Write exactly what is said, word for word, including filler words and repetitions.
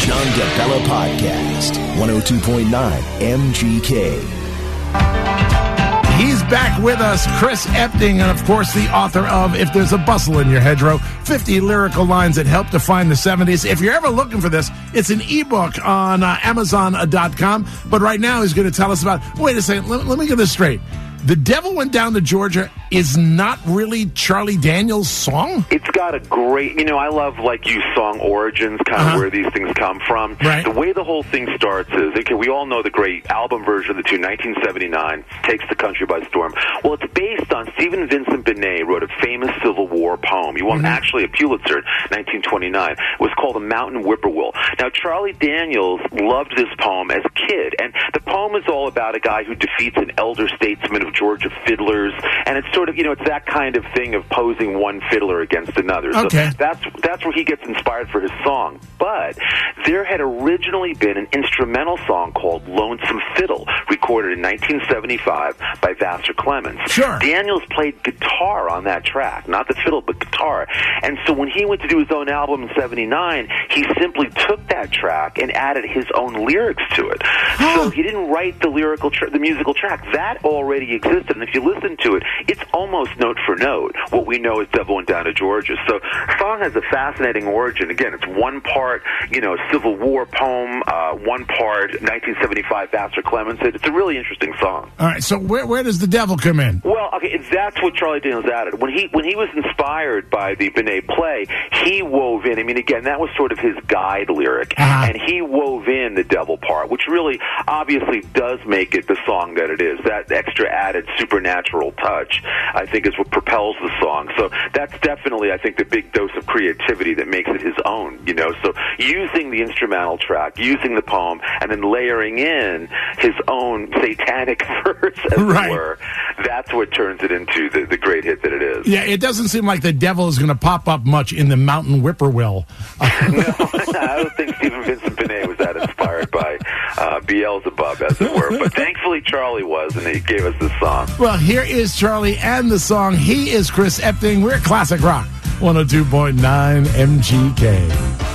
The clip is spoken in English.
John DeBella Podcast, one oh two point nine M G K. He's back with us, Chris Epting, and of course the author of If There's a Bustle in Your Hedgerow, fifty lyrical lines that help define the seventies. If you're ever looking for this, it's an ebook on uh, Amazon dot com. But right now he's going to tell us about, wait a second, let, let me get this straight. The Devil Went Down to Georgia is not really Charlie Daniels' song? It's got a great, you know, I love, like you, song origins, kind Uh-huh. of where these things come from. Right. The way the whole thing starts is, okay, we all know the great album version of the tune, nineteen seventy-nine, Takes the Country by Storm. Well, it's based on Stephen Vincent Benet wrote a famous Civil War poem. He won Mm-hmm. actually a Pulitzer in nineteen twenty-nine. It was called A Mountain Whippoorwill. Now, Charlie Daniels loved this poem as a kid, and the poem is all about a guy who defeats an elder statesman of Georgia fiddlers, and it's sort of, you know, it's that kind of thing of posing one fiddler against another. Okay. So that's that's where he gets inspired for his song. But there had originally been an instrumental song called Lonesome Fiddle, recorded in nineteen seventy-five by Vassar Clements. Sure. Daniels played guitar on that track, not the fiddle, but guitar. And so when he went to do his own album in seventy-nine, he simply took that track and added his own lyrics to it. So he didn't write the lyrical, tra- the musical track. That already existed. And if you listen to it, it's almost note for note what we know as Devil Went Down to Georgia. So the song has a fascinating origin. Again, it's one part, you know, Civil War poem, uh, one part nineteen seventy-five Vassar Clements. It's a really interesting song. All right, so where, where does the devil come in? Well, okay, it's, that's what Charlie Daniels added. When he when he was inspired by the Benet play, he wove in, I mean, again, that was sort of his guide lyric, Uh-huh. and he wove in the devil part, which really obviously does make it the song that it is. That extra added supernatural touch, I think, is what propels the song. So that's definitely, I think, the big dose of creativity that makes it his own, you know. So using the instrumental track, using the poem, and then layering in his own satanic verse, as Right. it were, that's what turns it into the, the great hit that it is. Yeah, it doesn't seem like the devil is going to pop up much in the Mountain Whippoorwill. No, I don't think Stephen Vincent Benet was that inspired by uh, Beelzebub, as it were. But thankfully Charlie was, and he gave us this song. Well, here is Charlie and the song. He is Chris Epting. We're Classic Rock, one oh two point nine M G K.